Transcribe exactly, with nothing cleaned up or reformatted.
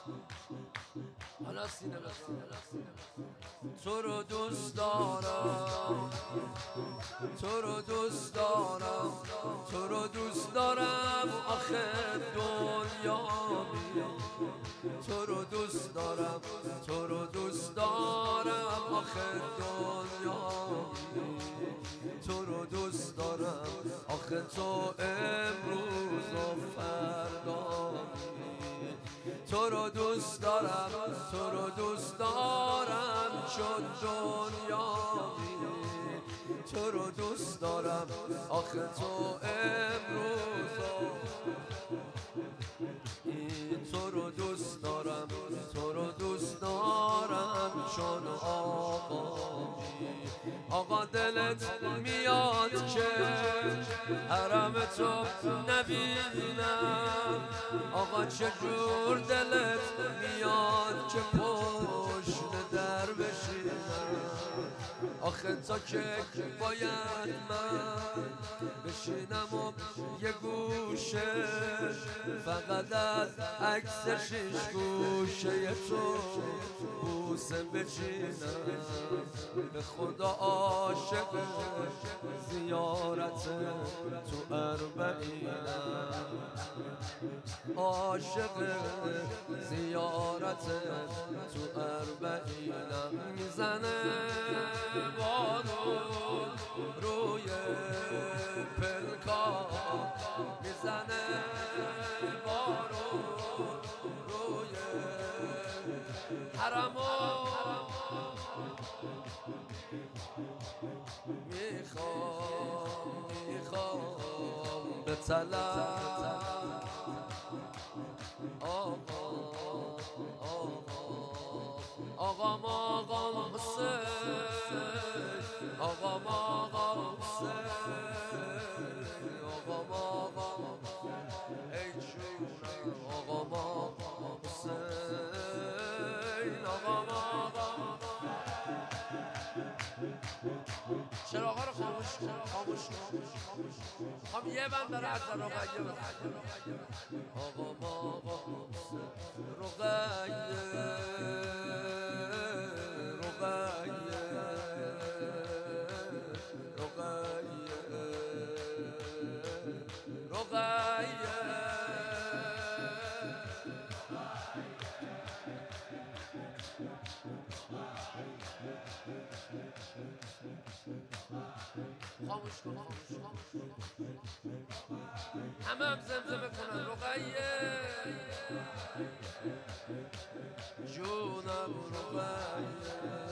حالا سینه بزن. تو رو دوست دارم، تو رو دوست دارم، تو رو دوست دارم آخه دنیا می. تو رو دوست دارم، تو رو دوست دارم آخه دنیا می. تو رو دوست دارم آخه تو امروز و فردا می. تو رو دوست دارم، تو رو دوست دارم چون دنیا می. تو رو دوست دارم آخه تو امروز تو رو دوست دارم، تو رو دوست دارم چون آقا می. آقا دلت میاد که حرم تو نبینم، آقا چجور دلت میاد که پشت در بشینم. آخه تا که باید من بشینم و یه گوشه فقط از عکس شیش گوشه تو بوسه بچینم. به خدا عاشق زیارت تو اربعینم، عاشق زیارت تو اربعینم. میزنه بارون روی پلکا، میزنه بارون روی حرمو. میخوام میخوام به طلب آقا آقا آقا حسین، آقا آقا حسین، آقا آقا ای جونم، آقا آقا حسین، آقا آقا. چراغا رو خاموش کن، خاموش کن. خب یه بند داره از رقیه بزن. آقا آقا رقیه رقیه رقیه رقیه. خاموش کن، همه هم زمزمه کنن رقیه جونم رقیه.